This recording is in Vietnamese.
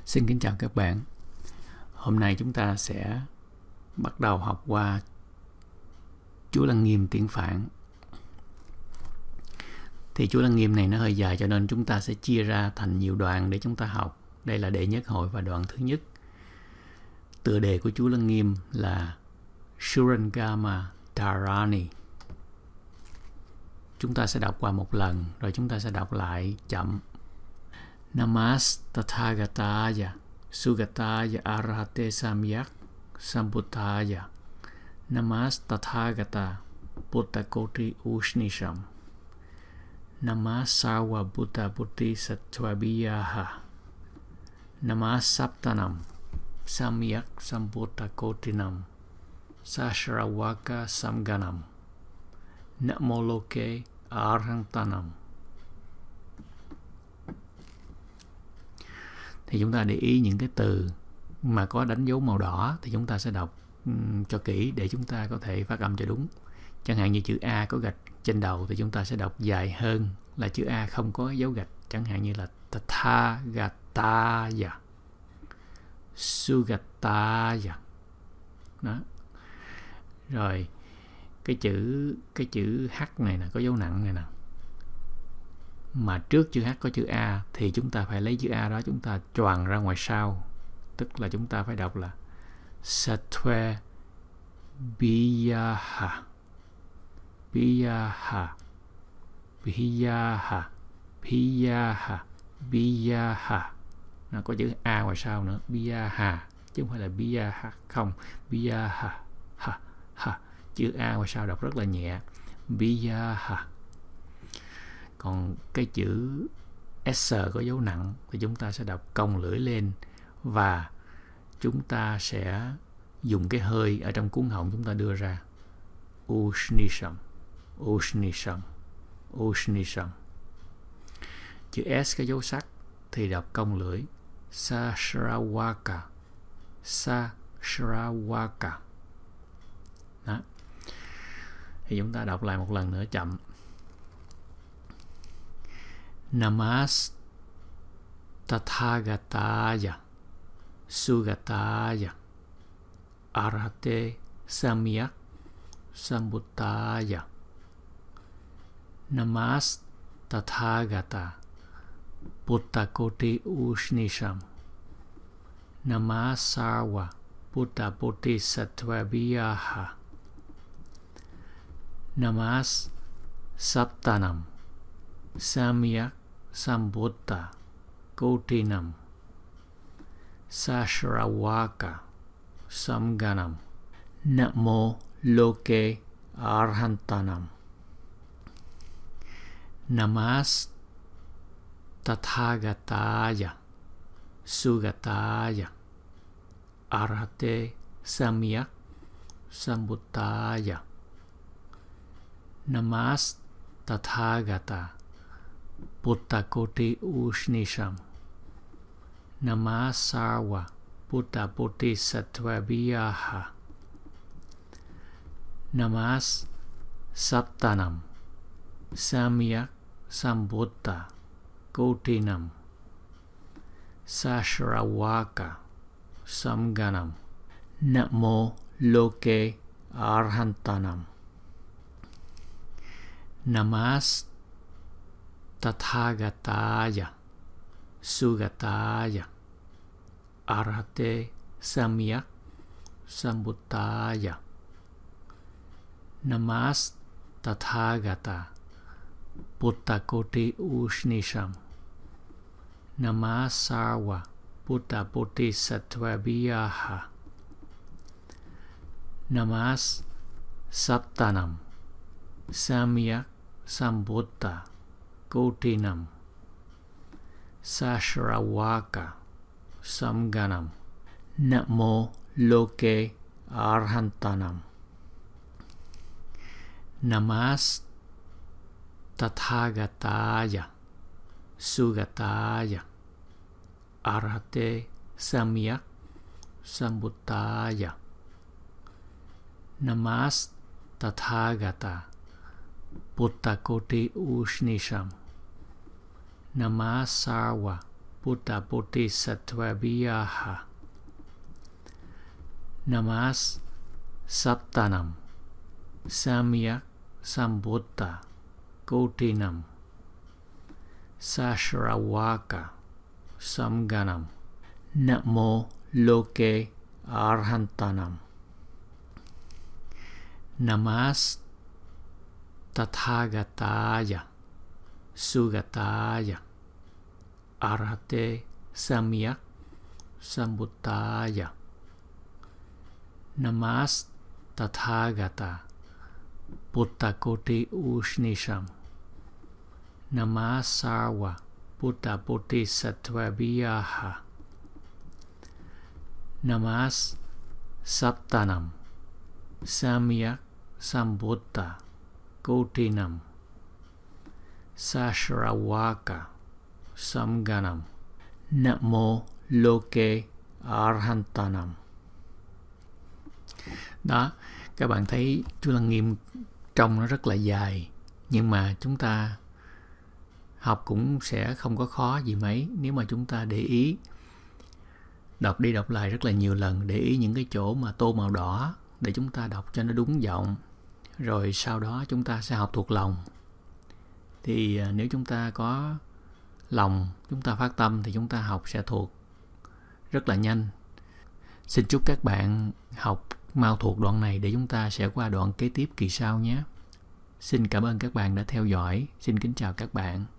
Xin kính chào các bạn. Hôm nay chúng ta sẽ bắt đầu học qua Chú Lăng Nghiêm tiếng Phạn. Thì Chú Lăng Nghiêm này nó hơi dài cho nên chúng ta sẽ chia ra thành nhiều đoạn để chúng ta học. Đây là đệ nhất hội và đoạn thứ nhất. Tựa đề của Chú Lăng Nghiêm là Surangama Dharani. Chúng ta sẽ đọc qua một lần rồi chúng ta sẽ đọc lại chậm. Namas Tathagataya Sugataya Arahate Samyak Sambuddhaya. Namas Tathagata Buddhakoti Ushnisham. Namas Sarva Buddha Buddhi Sattvabiyaha. Namas Saptanam Samyak Sambuddhakotinam Sashravaka Samganam. Namo Loke Arhantanam. Thì chúng ta để ý những cái từ mà có đánh dấu màu đỏ thì chúng ta sẽ đọc cho kỹ để chúng ta có thể phát âm cho đúng. Chẳng hạn như chữ A có gạch trên đầu thì chúng ta sẽ đọc dài hơn là chữ A không có dấu gạch. Chẳng hạn như là Tathagataya, Sugataya. Đó. Rồi cái chữ H này nè, có dấu nặng này nè. Mà trước chữ H có chữ A thì chúng ta phải lấy chữ A đó chúng ta choàng ra ngoài sau. Tức là chúng ta phải đọc là Sattva Biyaha, Biyaha, Biyaha, Biyaha, Biyaha. Nó có chữ A ngoài sau nữa, Biyaha, chứ không phải là Biyaha không, Biyaha, ha, ha. Chữ A ngoài sau đọc rất là nhẹ, Biyaha. Còn cái chữ S có dấu nặng thì chúng ta sẽ đọc cong lưỡi lên và chúng ta sẽ dùng cái hơi ở trong cuống họng chúng ta đưa ra. Ushnisham, Ushnisham, Ushnisham. Chữ S có dấu sắc thì đọc cong lưỡi. Sashravaka, Sashravaka. Đó. Thì chúng ta đọc lại một lần nữa chậm. Namas Tathagataya Sugataya Arahate Samyak Sambuddhaya. Namas Tathagata Buddhakoti Ushnisham. Namas Sarva Buddha Bodhisattva Viyaha. Namas Saptanam Samyak Sambuddha Kotinam Sashravaka Samganam. Namo Loke Arhantanam. Namas Tathagataya Sugataya Arahate Samyak Sambuddhaya. Namas Tathagata Buddhakoti Ushnisham. Namas Sarva Buddha Bodhisattva Viyaha. Namas Saptanam Samyak Sambuddha Kotinam Sashravaka Samganam. Namo Loke Arhantanam. Namas Tathagataya Sugataya Arahate Samyak Sambuddhaya. Namas Tathagata Buddhakoti Ushnisham. Namas Sarva Buddha Bodhisattva Viyaha. Namas Saptanam Samyak Sambuddha Kotinam Sashravaka Samganam. Namo Loke Arhantanam. Namas Tathagataya Sugataya Arahate Samyak Sambuddhaya. Namas Tathagata Buddhakoti Ushnisham. Namas Sarva Buddha Bodhisattva Vihaha. Namas Saptanam Samyak Sambuddha Kotinam Sasravaka Samganam Namo Loke Arhantanam. Namas Tathagataya Sugataya Arhate Samyak Sambuddhaya. Namas Tathagata Buddha Koti Ushnisham. Namasarva Buddha Bodhisattva Vihaha. Namas Saptanam Samyak Sambuddha Kotinam Sasravaka Samganam Namo Loke Arhantanam. Đó, các bạn thấy Chú Lăng Nghiêm trông nó rất là dài, nhưng mà chúng ta học cũng sẽ không có khó gì mấy nếu mà chúng ta để ý, đọc đi đọc lại rất là nhiều lần, để ý những cái chỗ mà tô màu đỏ để chúng ta đọc cho nó đúng giọng, rồi sau đó chúng ta sẽ học thuộc lòng. Thì nếu chúng ta có lòng, chúng ta phát tâm thì chúng ta học sẽ thuộc rất là nhanh. Xin chúc các bạn học mau thuộc đoạn này để chúng ta sẽ qua đoạn kế tiếp kỳ sau nhé. Xin cảm ơn các bạn đã theo dõi. Xin kính chào các bạn.